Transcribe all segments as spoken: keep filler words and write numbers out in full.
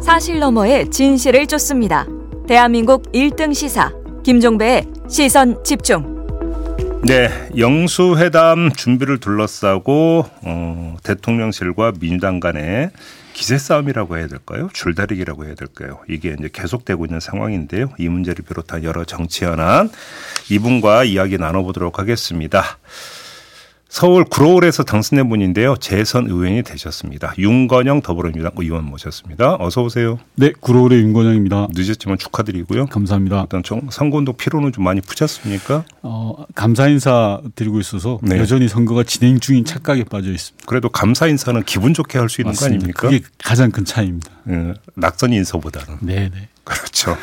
사실 너머의 진실을 쫓습니다. 대한민국 일 등 시사 김종배의 시선 집중. 네, 영수회담 준비를 둘러싸고 어, 대통령실과 민주당 간의 기세 싸움이라고 해야 될까요? 줄다리기라고 해야 될까요? 이게 이제 계속되고 있는 상황인데요. 이 문제를 비롯한 여러 정치 현안 이분과 이야기 나눠보도록 하겠습니다. 서울 구로울에서 당선된 분인데요. 재선 의원이 되셨습니다. 윤건영 더불어민주당 의원 모셨습니다. 어서 오세요. 네, 구로울의 윤건영입니다. 늦었지만 축하드리고요. 감사합니다. 어떤 선거운동 피로는 좀 많이 푸셨습니까? 어, 감사 인사 드리고 있어서 네. 여전히 선거가 진행 중인 착각에 빠져 있습니다. 그래도 감사 인사는 기분 좋게 할 수 있는 맞습니다. 거 아닙니까? 그게 가장 큰 차이입니다. 네, 낙선 인사보다는. 네, 네. 그렇죠.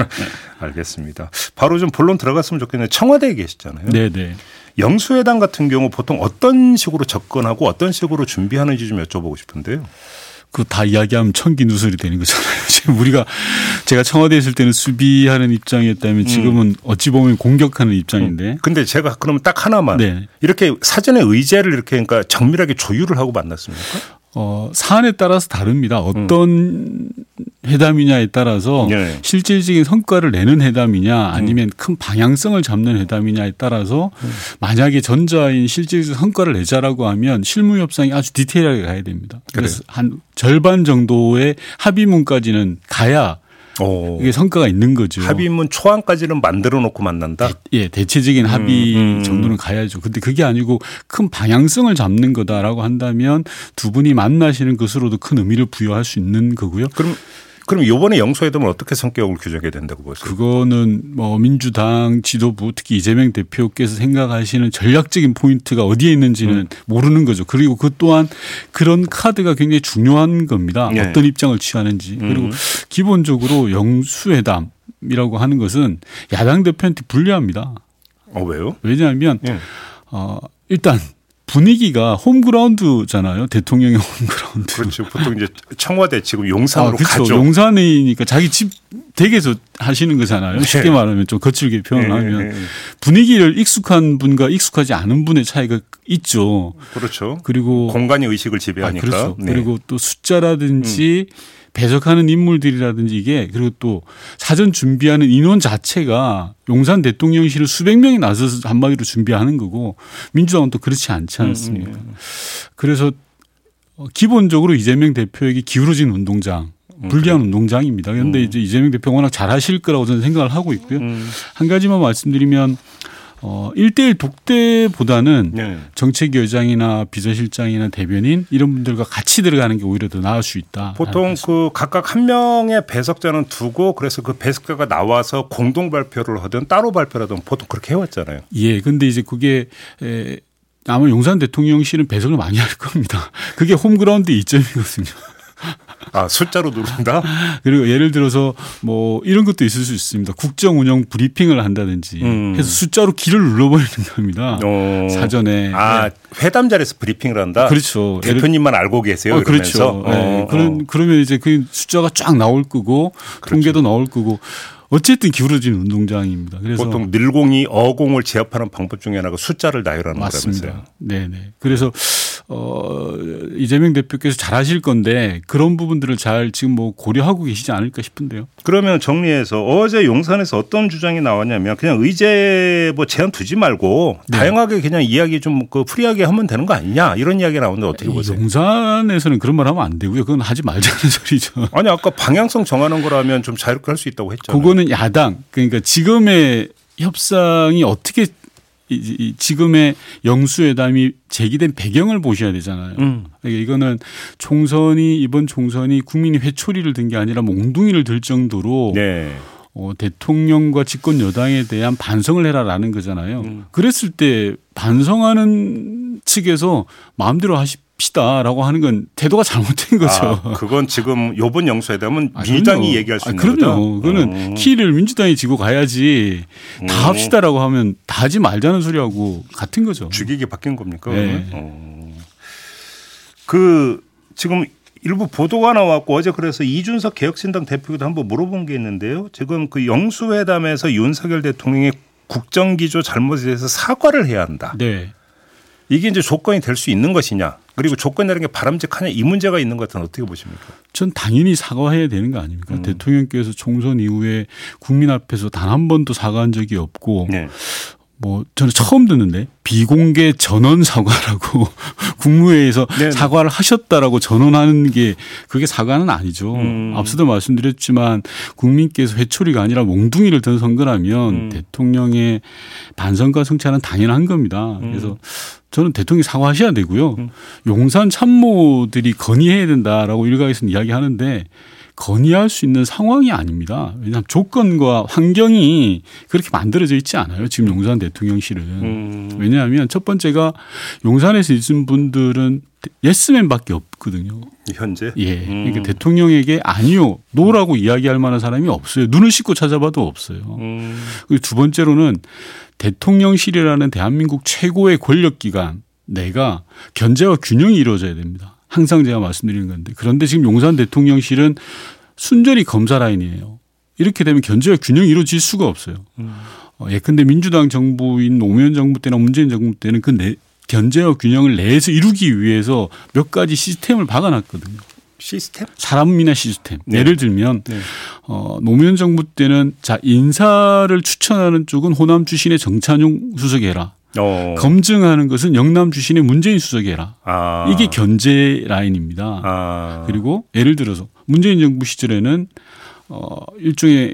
알겠습니다. 바로 좀 본론 들어갔으면 좋겠는데 청와대에 계시잖아요. 네, 네. 영수회담 같은 경우 보통 어떤 식으로 접근하고 어떤 식으로 준비하는지 좀 여쭤보고 싶은데요. 그거 다 이야기하면 천기 누설이 되는 거잖아요. 지금 우리가 제가 청와대에 있을 때는 수비하는 입장이었다면 지금은 어찌 보면 공격하는 입장인데. 근데 제가 그러면 딱 하나만 네. 이렇게 사전에 의제를 이렇게 그러니까 정밀하게 조율을 하고 만났습니까? 어, 사안에 따라서 다릅니다. 어떤 음. 회담이냐에 따라서 네. 실질적인 성과를 내는 회담이냐 아니면 음. 큰 방향성을 잡는 회담이냐에 따라서 음. 만약에 전자인 실질적 성과를 내자라고 하면 실무 협상이 아주 디테일하게 가야 됩니다. 그래서 그래요. 한 절반 정도의 합의문까지는 가야 오. 이게 성과가 있는 거죠. 합의문 초안까지는 만들어 놓고 만난다? 대, 예, 대체적인 합의 음, 음. 정도는 가야죠. 근데 그게 아니고 큰 방향성을 잡는 거다라고 한다면 두 분이 만나시는 것으로도 큰 의미를 부여할 수 있는 거고요. 그럼 그럼 이번에 영수회담은 어떻게 성격을 규정해야 된다고 보세요? 그거는 뭐 민주당 지도부 특히 이재명 대표께서 생각하시는 전략적인 포인트가 어디에 있는지는 음. 모르는 거죠. 그리고 그 또한 그런 카드가 굉장히 중요한 겁니다. 네. 어떤 입장을 취하는지. 그리고 음. 기본적으로 영수회담이라고 하는 것은 야당 대표한테 불리합니다. 어, 왜요? 왜냐하면 네. 어, 일단 분위기가 홈그라운드잖아요. 대통령의 홈그라운드. 그렇죠. 보통 이제 청와대 지금 용산으로 아, 그렇죠. 가죠. 용산이니까 자기 집 댁에서 하시는 거잖아요. 쉽게 네. 말하면 좀 거칠게 표현을 하면. 네. 분위기를 익숙한 분과 익숙하지 않은 분의 차이가 있죠. 그렇죠. 그리고 공간의 의식을 지배하니까. 아, 그렇죠. 네. 그리고 또 숫자라든지 음. 배석하는 인물들이라든지 이게 그리고 또 사전 준비하는 인원 자체가 용산 대통령실을 수백 명이 나서서 한마디로 준비하는 거고 민주당은 또 그렇지 않지 않습니까? 음, 음. 그래서 기본적으로 이재명 대표에게 기울어진 운동장, 불리한 음, 운동장입니다. 그런데 음. 이제 이재명 대표가 워낙 잘하실 거라고 저는 생각을 하고 있고요. 음. 한 가지만 말씀드리면 어, 일 대일 독대보다는 네. 정책위원장이나 비서실장이나 대변인 이런 분들과 같이 들어가는 게 오히려 더 나을 수 있다. 보통 그 각각 한 명의 배석자는 두고 그래서 그 배석자가 나와서 공동 발표를 하든 따로 발표를 하든 보통 그렇게 해왔잖아요. 예. 근데 이제 그게 에, 아마 용산 대통령실은 배석을 많이 할 겁니다. 그게 홈그라운드 이점이거든요. 아, 숫자로 누른다? 그리고 예를 들어서 뭐 이런 것도 있을 수 있습니다. 국정 운영 브리핑을 한다든지 음. 해서 숫자로 길을 눌러버리는 겁니다. 오. 사전에. 아, 네. 회담 자리에서 브리핑을 한다? 그렇죠. 대표님만 알고 계세요? 어, 그렇죠. 어, 네. 어. 그런, 그러면 이제 그 숫자가 쫙 나올 거고 그렇죠. 통계도 나올 거고 어쨌든 기울어진 운동장입니다. 그래서 보통 늘공이 어공을 제압하는 방법 중에 하나가 숫자를 나열하는 거라면서요. 네네. 그래서 어, 이재명 대표께서 잘하실 건데 그런 부분들을 잘 지금 뭐 고려하고 계시지 않을까 싶은데요. 그러면 정리해서 어제 용산에서 어떤 주장이 나왔냐면 그냥 의제 뭐 제한 두지 말고 네. 다양하게 그냥 이야기 좀 그 프리하게 하면 되는 거 아니냐 이런 이야기가 나오는데 어떻게 보세요? 용산에서는 그런 말 하면 안 되고요. 그건 하지 말자는 소리죠. 아니 아까 방향성 정하는 거라면 좀 자유롭게 할 수 있다고 했잖아요. 그거는 야당 그러니까 지금의 협상이 어떻게 이 지금의 영수회담이 제기된 배경을 보셔야 되잖아요. 음. 그러니까 이거는 총선이 이번 총선이 국민이 회초리를 든 게 아니라 몽둥이를 들 정도로 네. 어, 대통령과 집권 여당에 대한 반성을 해라라는 거잖아요. 음. 그랬을 때 반성하는 측에서 마음대로 하십시다라고 하는 건 태도가 잘못된 거죠. 아, 그건 지금 이번 영수회담은 아, 민주당이 얘기할 수 아, 있는 그럼요. 거죠? 그럼요. 그거는 음. 키를 민주당이 지고 가야지 다 음. 합시다라고 하면 다 하지 말자는 소리하고 같은 거죠. 주객이 바뀐 겁니까? 네. 어. 그 지금 일부 보도가 나왔고 어제 그래서 이준석 개혁신당 대표도 한번 물어본 게 있는데요. 지금 그 영수회담에서 윤석열 대통령의 국정기조 잘못에 대해서 사과를 해야 한다. 네. 이게 이제 조건이 될 수 있는 것이냐, 그리고 조건이라는 게 바람직하냐, 이 문제가 있는 것 같은 어떻게 보십니까? 전 당연히 사과해야 되는 거 아닙니까? 음. 대통령께서 총선 이후에 국민 앞에서 단 한 번도 사과한 적이 없고 네. 뭐 저는 처음 듣는데 비공개 전원 사과라고 국무회의에서 네네. 사과를 하셨다라고 전원하는 게 그게 사과는 아니죠. 음. 앞서도 말씀드렸지만 국민께서 회초리가 아니라 몽둥이를 든 선거라면 음. 대통령의 반성과 성찰은 당연한 겁니다. 음. 그래서 저는 대통령이 사과하셔야 되고요. 음. 용산 참모들이 건의해야 된다라고 일각에서는 이야기하는데 건의할 수 있는 상황이 아닙니다. 왜냐하면 조건과 환경이 그렇게 만들어져 있지 않아요. 지금 용산 대통령실은. 음. 왜냐하면 첫 번째가 용산에서 있는 분들은 예스맨밖에 없거든요. 현재? 예. 그러니까 음. 대통령에게 아니요, 노라고 이야기할 만한 사람이 없어요. 눈을 씻고 찾아봐도 없어요. 음. 그리고 두 번째로는 대통령실이라는 대한민국 최고의 권력기관 내가 견제와 균형이 이루어져야 됩니다. 항상 제가 말씀드리는 건데 그런데 지금 용산 대통령실은 순전히 검사 라인이에요. 이렇게 되면 견제와 균형이 이루어질 수가 없어요. 음. 어, 예컨대 민주당 정부인 노무현 정부 때나 문재인 정부 때는 그 내, 견제와 균형을 내에서 이루기 위해서 몇 가지 시스템을 박아놨거든요. 시스템? 사람이나 시스템. 네. 예를 들면 네. 어, 노무현 정부 때는 자 인사를 추천하는 쪽은 호남 출신의 정찬용 수석이 해라. 어. 검증하는 것은 영남 출신의 문재인 수석이 해라. 아. 이게 견제 라인입니다. 아. 그리고 예를 들어서 문재인 정부 시절에는 어, 일종의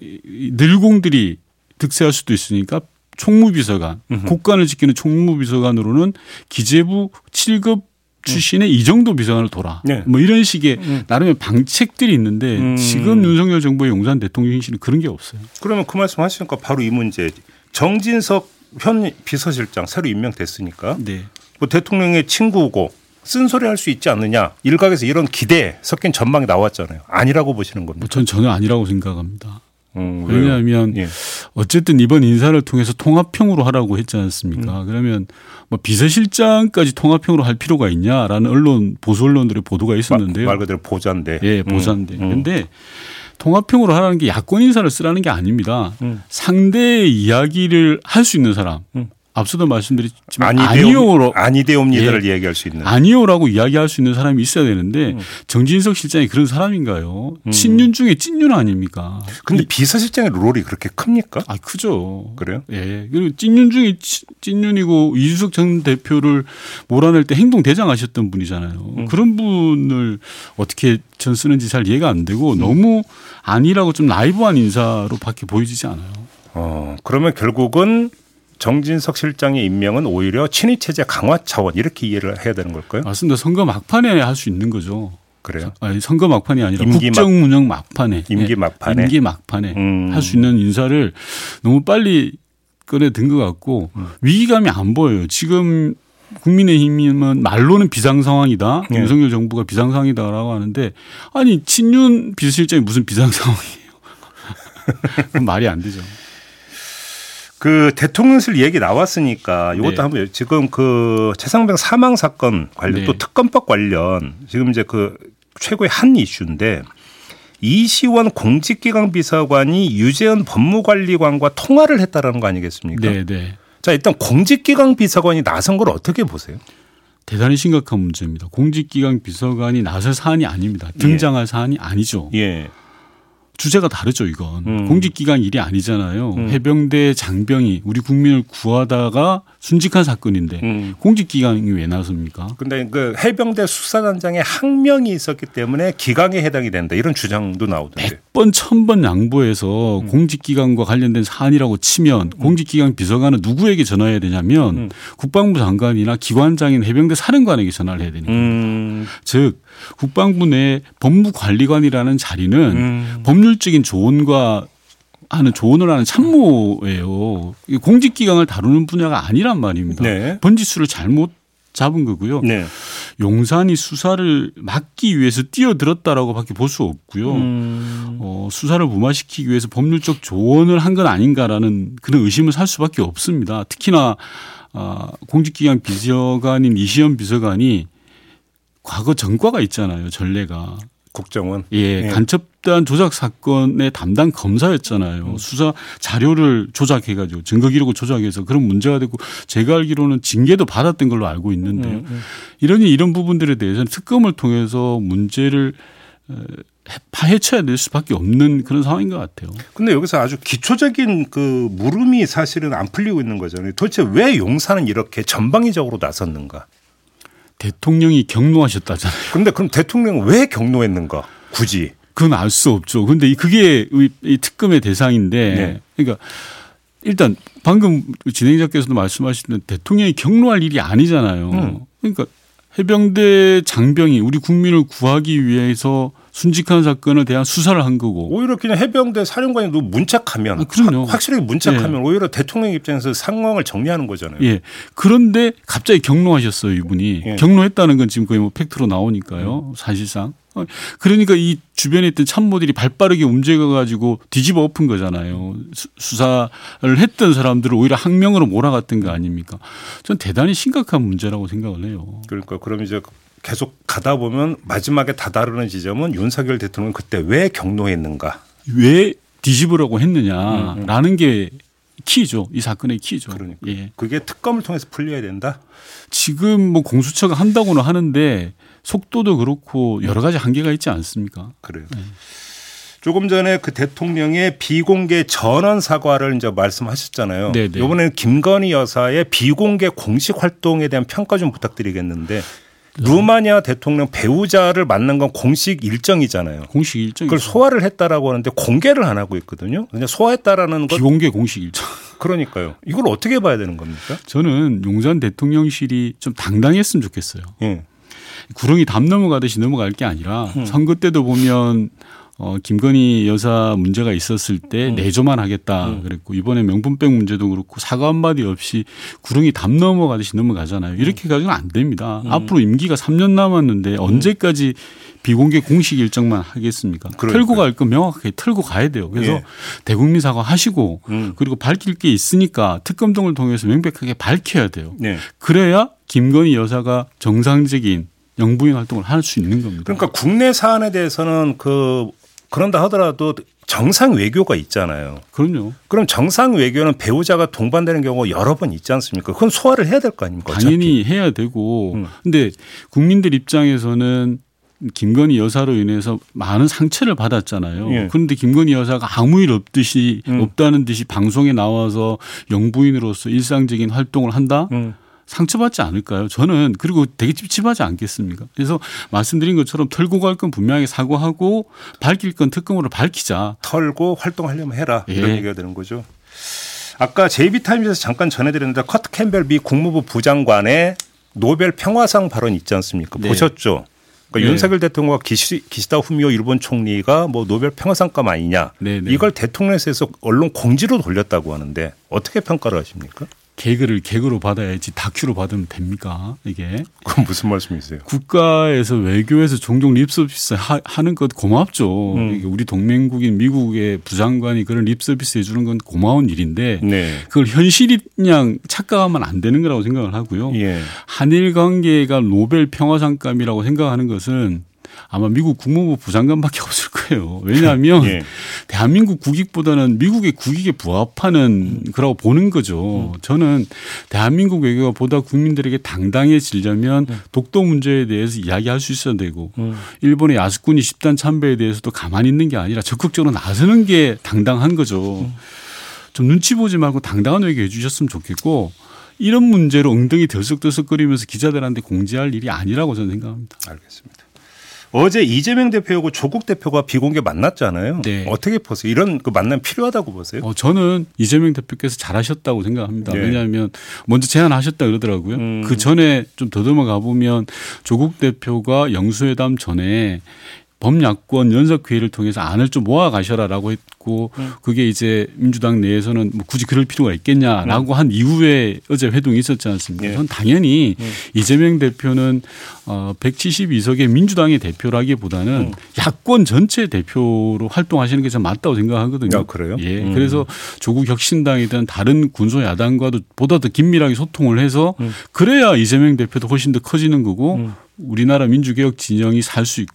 늘공들이 득세할 수도 있으니까 총무비서관, 음흠. 국관을 지키는 총무비서관으로는 기재부 칠 급 출신의 음. 이정도 비서관을 둬라. 네. 뭐 이런 식의 음. 나름의 방책들이 있는데 음. 지금 윤석열 정부의 용산 대통령실은 그런 게 없어요. 그러면 그 말씀 하시니까 바로 이 문제. 정진석 현 비서실장 새로 임명됐으니까 네. 뭐 대통령의 친구고 쓴소리 할 수 있지 않느냐. 일각에서 이런 기대 섞인 전망이 나왔잖아요. 아니라고 보시는 겁니다. 전 전혀 아니라고 생각합니다. 음, 왜냐하면 예. 어쨌든 이번 인사를 통해서 통합형으로 하라고 했지 않습니까? 음. 그러면 뭐 비서실장까지 통합형으로 할 필요가 있냐라는 언론 보수 언론들의 보도가 있었는데요. 말, 말 그대로 보좌인데. 예, 보좌인데. 그런데 음. 통합형으로 하라는 게 야권 인사를 쓰라는 게 아닙니다. 음. 상대의 이야기를 할 수 있는 사람. 음. 앞서도 말씀드렸지만 아니오로 아니되옵니다를 예. 이야기할 수 있는. 아니오라고 이야기할 수 있는 사람이 있어야 되는데 음. 정진석 실장이 그런 사람인가요? 음. 친윤 중에 찐윤 아닙니까? 그런데 비서실장의 롤이 그렇게 큽니까? 아 크죠. 그래요? 예. 그리고 찐윤 중에 찐윤이고 이준석 전 대표를 몰아낼 때 행동 대장하셨던 분이잖아요. 음. 그런 분을 어떻게 전 쓰는지 잘 이해가 안 되고 음. 너무 아니라고 좀 나이브한 인사로밖에 보여지지 않아요. 어 그러면 결국은 정진석 실장의 임명은 오히려 친위 체제 강화 차원 이렇게 이해를 해야 되는 걸까요? 맞습니다. 선거 막판에 할 수 있는 거죠. 그래요? 아니, 선거 막판이 아니라 국정 막, 운영 막판에. 임기 막판에. 임기 막판에 음. 할 수 있는 인사를 너무 빨리 꺼내든 것 같고 음. 위기감이 안 보여요. 지금 국민의힘은 말로는 비상상황이다. 네. 윤석열 정부가 비상상황이다라고 하는데 아니 친윤 비서실장이 무슨 비상상황이에요. 그건 말이 안 되죠. 그 대통령실 얘기 나왔으니까 이것도 네. 한번 지금 그 최상병 사망 사건 관련 네. 또 특검법 관련 지금 이제 그 최고의 한 이슈인데 이시원 공직기강 비서관이 유재현 법무관리관과 통화를 했다라는 거 아니겠습니까? 네, 네. 자 일단 공직기강 비서관이 나선 걸 어떻게 보세요? 대단히 심각한 문제입니다. 공직기강 비서관이 나설 사안이 아닙니다. 등장할 예. 사안이 아니죠. 예. 주제가 다르죠, 이건. 음. 공직기관 일이 아니잖아요. 음. 해병대 장병이 우리 국민을 구하다가 순직한 사건인데 음. 공직기관이 왜 나섭니까? 그런데 그 해병대 수사단장에 항명이 있었기 때문에 기강에 해당이 된다. 이런 주장도 나오던데. 백 번, 천 번 양보해서 음. 공직기관과 관련된 사안이라고 치면 음. 공직기관 비서관은 누구에게 전화해야 되냐면 음. 국방부 장관이나 기관장인 해병대 사령관에게 전화를 해야 되는 거예요. 음. 즉 국방부 내 법무관리관이라는 자리는 음. 법률적인 조언과 하는 조언을 하는 참모예요. 공직기강을 다루는 분야가 아니란 말입니다. 네. 번지수를 잘못 잡은 거고요. 네. 용산이 수사를 막기 위해서 뛰어들었다라고 밖에 볼 수 없고요. 음. 어, 수사를 무마시키기 위해서 법률적 조언을 한 건 아닌가라는 그런 의심을 살 수밖에 없습니다. 특히나 어, 공직기강 비서관인 이시연 비서관이 과거 전과가 있잖아요. 전례가. 국정원. 예, 예. 간첩단 조작 사건의 담당 검사였잖아요. 음. 수사 자료를 조작해가지고 증거 기록을 조작해서 그런 문제가 되고 제가 알기로는 징계도 받았던 걸로 알고 있는데요. 음, 음. 이러니 이런 부분들에 대해서는 특검을 통해서 문제를 파헤쳐야 될 수밖에 없는 그런 상황인 것 같아요. 근데 여기서 아주 기초적인 그 물음이 사실은 안 풀리고 있는 거잖아요. 도대체 왜 용사는 이렇게 전방위적으로 나섰는가? 대통령이 경로하셨다잖아요. 그런데 그럼 대통령은 왜 경로했는가? 굳이. 그건 알 수 없죠. 그런데 그게 이 특검의 대상인데 네. 그러니까 일단 방금 진행자께서도 말씀하신 대통령이 경로할 일이 아니잖아요. 음. 그러니까 해병대 장병이 우리 국민을 구하기 위해서 순직한 사건에 대한 수사를 한 거고. 오히려 그냥 해병대 사령관이 누구 문책하면 아, 그럼요. 확실하게 문책하면 예. 오히려 대통령 입장에서 상황을 정리하는 거잖아요. 예. 그런데 갑자기 경로하셨어요, 이분이. 예. 경로했다는 건 지금 거의 뭐 팩트로 나오니까요. 음. 사실상. 그러니까 이 주변에 있던 참모들이 발빠르게 움직여 가지고 뒤집어 엎은 거잖아요. 수사를 했던 사람들을 오히려 항명으로 몰아갔던 거 아닙니까? 전 대단히 심각한 문제라고 생각을 해요. 그러니까 그럼 이제 계속 가다 보면 마지막에 다다르는 지점은 윤석열 대통령은 그때 왜 경로했는가? 왜 뒤집으라고 했느냐라는 음, 음. 게 키죠. 이 사건의 키죠. 그러니까. 예. 그게 특검을 통해서 풀려야 된다? 지금 뭐 공수처가 한다고는 하는데 속도도 그렇고 여러 가지 한계가 있지 않습니까? 그래요. 네. 조금 전에 그 대통령의 비공개 전원 사과를 이제 말씀하셨잖아요. 네네. 이번에는 김건희 여사의 비공개 공식 활동에 대한 평가 좀 부탁드리겠는데 네. 루마니아 대통령 배우자를 만난 건 공식 일정이잖아요. 공식 일정. 그걸 소화를 했다라고 하는데 공개를 안 하고 있거든요. 그냥 소화했다라는 것. 비공개 공식 일정. 그러니까요. 이걸 어떻게 봐야 되는 겁니까? 저는 용산 대통령실이 좀 당당했으면 좋겠어요. 예. 구렁이 담 넘어가듯이 넘어갈 게 아니라 음. 선거 때도 보면 어, 김건희 여사 문제가 있었을 때 음. 내조만 하겠다 음. 그랬고 이번에 명품백 문제도 그렇고 사과 한마디 없이 구렁이 담 넘어가듯이 넘어가잖아요. 이렇게 가지고는 안 됩니다. 음. 앞으로 임기가 삼 년 남았는데 음. 언제까지 비공개 공식 일정만 하겠습니까? 그러니까요. 털고 갈 건 명확하게 털고 가야 돼요. 그래서 예. 대국민 사과하시고 음. 그리고 밝힐 게 있으니까 특검 등을 통해서 명백하게 밝혀야 돼요. 예. 그래야 김건희 여사가 정상적인 영부인 활동을 할 수 있는 겁니다. 그러니까 국내 사안에 대해서는 그 그런다 하더라도 정상 외교가 있잖아요. 그럼요. 그럼 정상 외교는 배우자가 동반되는 경우가 여러 번 있지 않습니까? 그건 소화를 해야 될 거 아닙니까? 당연히 어차피. 해야 되고. 그런데 음. 국민들 입장에서는 김건희 여사로 인해서 많은 상처를 받았잖아요. 예. 그런데 김건희 여사가 아무 일 없듯이 음. 없다는 듯이 방송에 나와서 영부인으로서 일상적인 활동을 한다? 음. 상처받지 않을까요? 저는 그리고 되게 찝찝하지 않겠습니까? 그래서 말씀드린 것처럼 털고 갈 건 분명하게 사과하고 밝힐 건 특검으로 밝히자. 털고 활동하려면 해라. 이런 예. 얘기가 되는 거죠. 아까 제이비타임즈에서 잠깐 전해드렸는데 커트 캠벨 미 국무부 부장관의 노벨 평화상 발언 있지 않습니까? 네. 보셨죠? 그러니까 네. 윤석열 대통령과 기시, 기시다 후미오 일본 총리가 뭐 노벨 평화상감 아니냐. 네, 네. 이걸 대통령실에서 언론 공지로 돌렸다고 하는데 어떻게 평가를 하십니까? 개그를 개그로 받아야지 다큐로 받으면 됩니까? 이게. 그건 무슨 말씀이세요? 국가에서 외교에서 종종 립서비스 하는 것 고맙죠. 음. 우리 동맹국인 미국의 부장관이 그런 립서비스 해주는 건 고마운 일인데 네. 그걸 현실이냥 착각하면 안 되는 거라고 생각을 하고요. 예. 한일 관계가 노벨 평화상감이라고 생각하는 것은 아마 미국 국무부 부장관밖에 없을 거예요. 왜냐하면 예. 대한민국 국익보다는 미국의 국익에 부합하는 음. 거라고 보는 거죠. 음. 저는 대한민국 외교가 보다 국민들에게 당당해지려면 음. 독도 문제에 대해서 이야기할 수 있어야 되고 음. 일본의 야스쿠니 집단 참배에 대해서도 가만히 있는 게 아니라 적극적으로 나서는 게 당당한 거죠. 음. 좀 눈치 보지 말고 당당한 외교 해 주셨으면 좋겠고 이런 문제로 엉덩이 들썩들썩거리면서 기자들한테 공지할 일이 아니라고 저는 생각합니다. 알겠습니다. 어제 이재명 대표하고 조국 대표가 비공개 만났잖아요. 네. 어떻게 보세요? 이런 그 만남 필요하다고 보세요? 어, 저는 이재명 대표께서 잘하셨다고 생각합니다. 네. 왜냐하면 먼저 제안하셨다 그러더라고요. 음. 그 전에 좀 더듬어 가보면 조국 대표가 영수회담 전에 범야권 연석회의를 통해서 안을 좀 모아 가셔라라고 했고 음. 그게 이제 민주당 내에서는 뭐 굳이 그럴 필요가 있겠냐라고 음. 한 이후에 어제 회동이 있었지 않습니까? 예. 전 당연히 음. 이재명 대표는 어 백칠십이 석의 민주당의 대표라기보다는 음. 야권 전체 대표로 활동하시는 게 좀 맞다고 생각하거든요. 아, 그래요? 예. 음. 그래서 조국 혁신당이든 다른 군소 야당과도 보다 더 긴밀하게 소통을 해서 음. 그래야 이재명 대표도 훨씬 더 커지는 거고 음. 우리나라 민주개혁 진영이 살 수 있고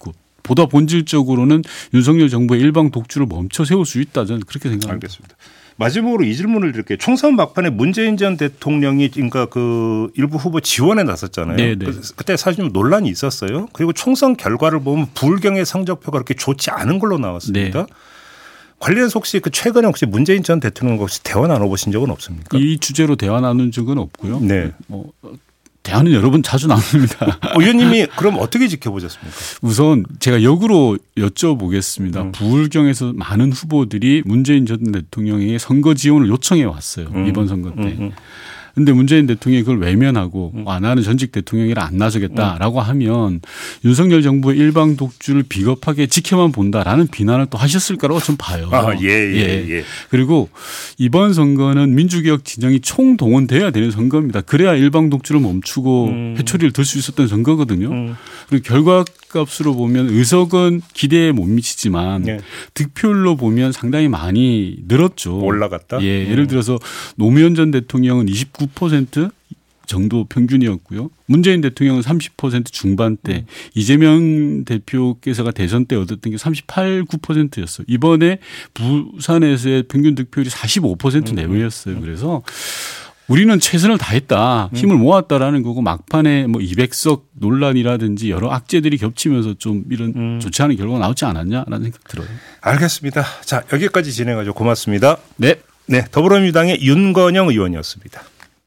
보다 본질적으로는 윤석열 정부의 일방 독주를 멈춰 세울 수 있다. 저는 그렇게 생각합니다. 알겠습니다. 마지막으로 이 질문을 드릴게요. 총선 막판에 문재인 전 대통령이 그러니까 그 일부 후보 지원에 나섰잖아요. 네네. 그때 사실 좀 논란이 있었어요. 그리고 총선 결과를 보면 부울경의 성적표가 그렇게 좋지 않은 걸로 나왔습니다. 네. 관련해서 혹시 그 최근에 혹시 문재인 전 대통령과 혹시 대화 나눠보신 적은 없습니까? 이 주제로 대화 나눈 적은 없고요. 네. 뭐 대화는 여러 번 자주 나눕니다. 의원님이 그럼 어떻게 지켜보셨습니까? 우선 제가 역으로 여쭤보겠습니다. 음. 부울경에서 많은 후보들이 문재인 전 대통령에게 선거 지원을 요청해 왔어요. 음. 이번 선거 때. 음. 그런데 문재인 대통령이 그걸 외면하고 음. 아, 나는 전직 대통령이라 안 나서겠다라고 음. 하면 윤석열 정부의 일방 독주를 비겁하게 지켜만 본다라는 비난을 또 하셨을 거라고 좀 봐요. 아, 예, 예, 예. 예. 그리고 이번 선거는 민주개혁 진영이 총동원돼야 되는 선거입니다. 그래야 일방 독주를 멈추고 음. 회초리를 들 수 있었던 선거거든요. 음. 그리고 결과값으로 보면 의석은 기대에 못 미치지만 예. 득표율로 보면 상당히 많이 늘었죠. 올라갔다? 예, 예를 들어서 노무현 전 대통령은 이십구 퍼센트 정도 평균이었고요. 문재인 대통령은 삼십 퍼센트 중반대, 음. 이재명 대표께서가 대선 때 얻었던 게 삼십팔, 구 퍼센트였어요. 이번에 부산에서의 평균 득표율이 사십오 퍼센트 내외였어요. 그래서 우리는 최선을 다했다, 힘을 모았다라는 거고 막판에 뭐 이백 석 논란이라든지 여러 악재들이 겹치면서 좀 이런 음. 좋지 않은 결과가 나오지 않았냐라는 생각 들어요. 알겠습니다. 자, 여기까지 진행하죠. 고맙습니다. 네. 네, 더불어민주당의 윤건영 의원이었습니다.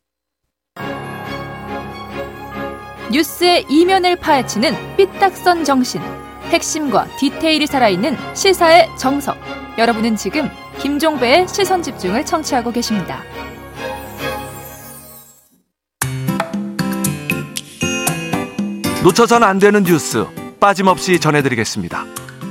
뉴스의 이면을 파헤치는 삐딱선 정신, 핵심과 디테일이 살아있는 시사의 정석. 여러분은 지금 김종배의 시선집중을 청취하고 계십니다. 놓쳐선 안 되는 뉴스 빠짐없이 전해드리겠습니다.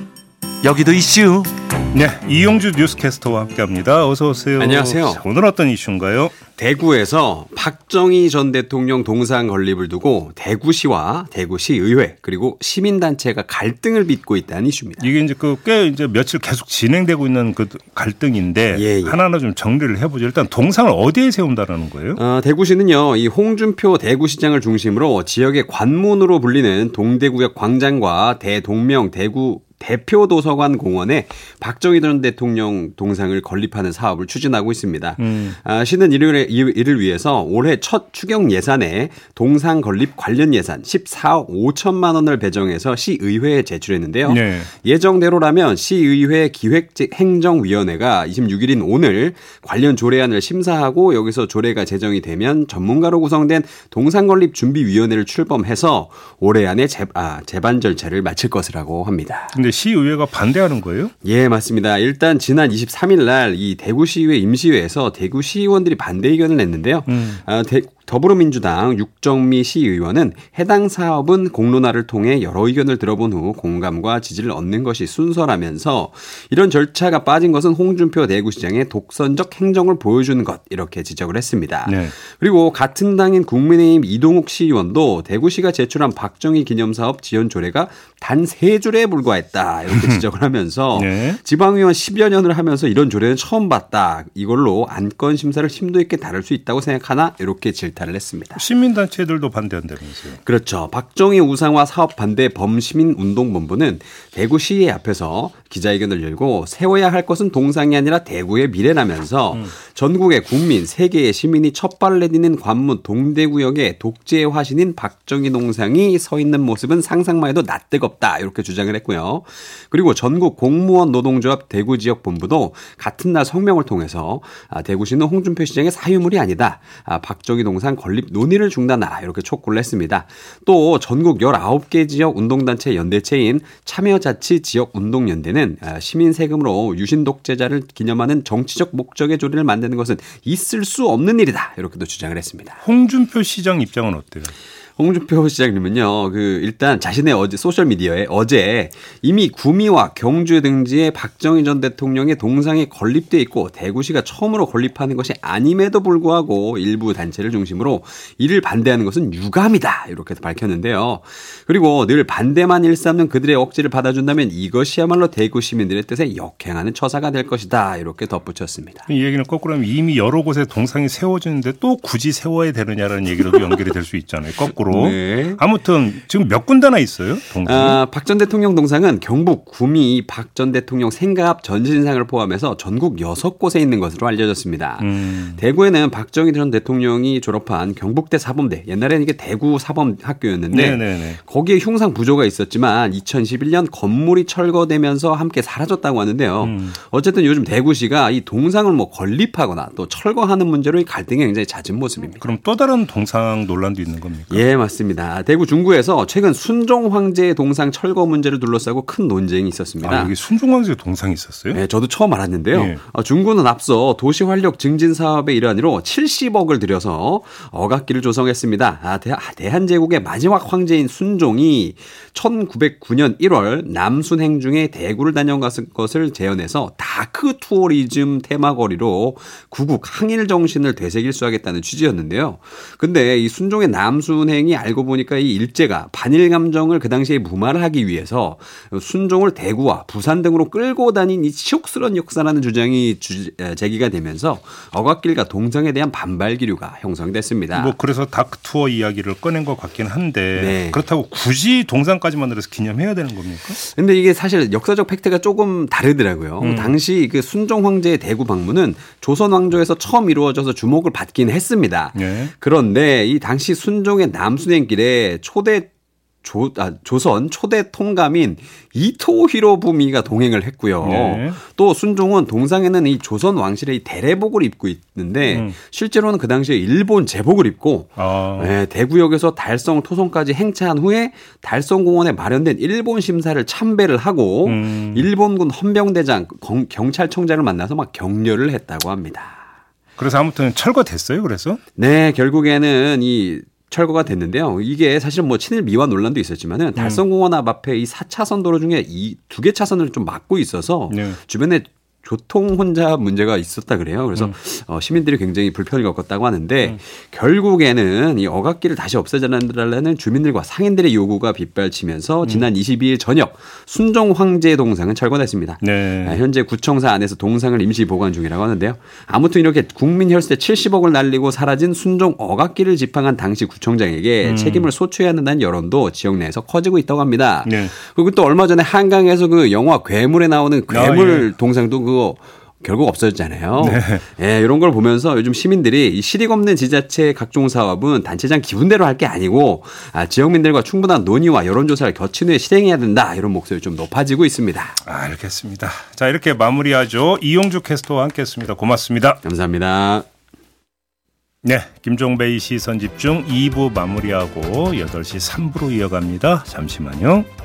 여기도 이슈. 네, 이용주 뉴스캐스터와 함께합니다. 어서 오세요. 안녕하세요. 자, 오늘 어떤 이슈인가요? 대구에서 박정희 전 대통령 동상 건립을 두고 대구시와 대구시의회 그리고 시민단체가 갈등을 빚고 있다는 이슈입니다. 이게 이제 그 꽤 이제 며칠 계속 진행되고 있는 그 갈등인데 예, 예. 하나하나 좀 정리를 해보죠. 일단 동상을 어디에 세운다라는 거예요? 어, 대구시는요, 이 홍준표 대구시장을 중심으로 지역의 관문으로 불리는 동대구역 광장과 대동명 대구 대표 도서관 공원에 박정희 전 대통령 동상을 건립하는 사업을 추진하고 있습니다. 음. 아, 시는 이를, 이를 위해서 올해 첫 추경 예산에 동상 건립 관련 예산 십사억 오천만 원을 배정해서 시의회에 제출했는데요. 네. 예정대로라면 시의회 기획행정위원회가 이십육 일인 오늘 관련 조례안을 심사하고 여기서 조례가 제정이 되면 전문가로 구성된 동상 건립 준비위원회를 출범해서 올해 안에 재, 아, 재반 절차를 마칠 것이라고 합니다. 근데 시의회가 반대하는 거예요? 예, 맞습니다. 일단 지난 이십삼 일 날 이 대구시의회 임시회에서 대구시의원들이 반대 의견을 냈는데요. 음. 아, 대, 더불어민주당 육정미 시의원은 해당 사업은 공론화를 통해 여러 의견을 들어본 후 공감과 지지를 얻는 것이 순서라면서 이런 절차가 빠진 것은 홍준표 대구시장의 독선적 행정을 보여주는 것 이렇게 지적을 했습니다. 네. 그리고 같은 당인 국민의힘 이동욱 시의원도 대구시가 제출한 박정희 기념사업 지원 조례가 단 세 줄에 불과했다 이렇게 지적을 하면서 네. 지방의원 십여 년을 하면서 이런 조례는 처음 봤다. 이걸로 안건 심사를 심도 있게 다룰 수 있다고 생각하나 이렇게 질타를 했습니다. 시민단체들도 반대한다면서요? 그렇죠. 박정희 우상화 사업 반대 범시민운동본부는 대구시의 앞에서 기자회견을 열고 세워야 할 것은 동상이 아니라 대구의 미래라면서 음. 전국의 국민, 세계의 시민이 첫 발을 내딛는 관문 동대구역에 독재의 화신인 박정희 동상이 서 있는 모습은 상상만 해도 낯뜨겁다 이렇게 주장을 했고요. 그리고 전국 공무원 노동조합 대구지역본부도 같은 날 성명을 통해서 대구시는 홍준표 시장의 사유물이 아니다. 박정희 동상 건립 논의를 중단하라 이렇게 촉구를 했습니다. 또 전국 열아홉 개 지역 운동단체 연대체인 참여자치지역운동연대는 시민 세금으로 유신 독재자를 기념하는 정치적 목적의 조례를 만드는 것은 있을 수 없는 일이다 이렇게도 주장을 했습니다. 홍준표 시장 입장은 어때요? 홍준표 시장님은요, 그, 일단 자신의 어제 소셜미디어에 어제 이미 구미와 경주 등지에 박정희 전 대통령의 동상이 건립돼 있고 대구시가 처음으로 건립하는 것이 아님에도 불구하고 일부 단체를 중심으로 이를 반대하는 것은 유감이다. 이렇게 밝혔는데요. 그리고 늘 반대만 일삼는 그들의 억지를 받아준다면 이것이야말로 대구 시민들의 뜻에 역행하는 처사가 될 것이다. 이렇게 덧붙였습니다. 이 얘기는 거꾸로 하면 이미 여러 곳에 동상이 세워지는데 또 굳이 세워야 되느냐라는 얘기로도 연결이 될 수 있잖아요. 거꾸로. 거꾸로. 네. 아무튼 지금 몇 군데나 있어요? 동상. 아, 박 전 대통령 동상은 경북 구미 박 전 대통령 생갑 전신상을 포함해서 전국 여섯 곳에 있는 것으로 알려졌습니다. 음. 대구에는 박정희 전 대통령이 졸업한 경북대 사범대, 옛날에는 이게 대구 사범학교였는데 네네네. 거기에 흉상 부조가 있었지만 이천십일 년 건물이 철거되면서 함께 사라졌다고 하는데요. 음. 어쨌든 요즘 대구시가 이 동상을 뭐 건립하거나 또 철거하는 문제로 이 갈등이 굉장히 잦은 모습입니다. 그럼 또 다른 동상 논란도 있는 겁니까? 예, 맞습니다. 대구 중구에서 최근 순종 황제의 동상 철거 문제를 둘러싸고 큰 논쟁이 있었습니다. 아, 여기 순종 황제 동상이 있었어요? 네, 저도 처음 알았는데요. 예. 중구는 앞서 도시 활력 증진 사업의 일환으로 칠십억을 들여서 어각기를 조성했습니다. 아, 대한제국의 마지막 황제인 순종이 천구백구 년 일월 남순행 중에 대구를 다녀갔을 것을 재현해서 다크 투어리즘 테마거리로 구국 항일 정신을 되새길 수 하겠다는 취지였는데요. 근데 이 순종의 남순행이 알고 보니까 이 일제가 반일 감정을 그 당시에 무마를 하기 위해서 순종을 대구와 부산 등으로 끌고 다닌 이 치욕스러운 역사라는 주장이 주, 제기가 되면서 어각길과 동상에 대한 반발 기류가 형성됐습니다. 뭐 그래서 다크 투어 이야기를 꺼낸 것 같긴 한데 네. 그렇다고 굳이 동상까지 만들어서 기념해야 되는 겁니까? 근데 이게 사실 역사적 팩트가 조금 다르더라고요. 음. 당시 그 순종 황제의 대구 방문은 조선 왕조에서 처음 이루어져서 주목을 받긴 했습니다. 네. 그런데 이 당시 순종의 남순행길에 초대 조, 아, 조선 초대 통감인 이토 히로부미가 동행을 했고요. 네. 또 순종은 동상에는 이 조선 왕실의 이 대례복을 입고 있는데 음. 실제로는 그 당시에 일본 제복을 입고 아. 네, 대구역에서 달성 토성까지 행차한 후에 달성공원에 마련된 일본 심사를 참배를 하고 음. 일본군 헌병대장 경찰청장을 만나서 막 격려를 했다고 합니다. 그래서 아무튼 철거됐어요. 그래서? 네, 결국에는 이 철거가 됐는데요. 이게 사실 뭐 친일 미화 논란도 있었지만은 달성공원 앞 앞에 이 사 차선 도로 중에 이 두 개 차선을 좀 막고 있어서 네. 주변에 교통 혼잡 문제가 있었다 그래요. 그래서 음. 어, 시민들이 굉장히 불편을 겪었다고 하는데 음. 결국에는 이 어각길을 다시 없애달라는 주민들과 상인들의 요구가 빗발치면서 음. 지난 이십이 일 저녁 순종 황제 동상은 철거됐습니다. 네. 아, 현재 구청사 안에서 동상을 임시 보관 중이라고 하는데요. 아무튼 이렇게 국민 혈세 칠십억을 날리고 사라진 순종 어각길을 지팡한 당시 구청장에게 음. 책임을 소추해야 한다는 여론도 지역 내에서 커지고 있다고 합니다. 네. 그리고 또 얼마 전에 한강에서 그 영화 괴물에 나오는 괴물 아, 예. 동상도 그 결국 없어졌잖아요. 네. 예, 이런 걸 보면서 요즘 시민들이 이 실익 없는 지자체 각종 사업은 단체장 기분대로 할 게 아니고 아, 지역민들과 충분한 논의와 여론조사를 거친 후에 실행해야 된다. 이런 목소리 좀 높아지고 있습니다. 알겠습니다. 자, 이렇게 마무리하죠. 이용주 캐스터와 함께했습니다. 고맙습니다. 감사합니다. 네, 김종배의 시선집중 이 부 마무리하고 여덟 시 삼 부로 이어갑니다. 잠시만요.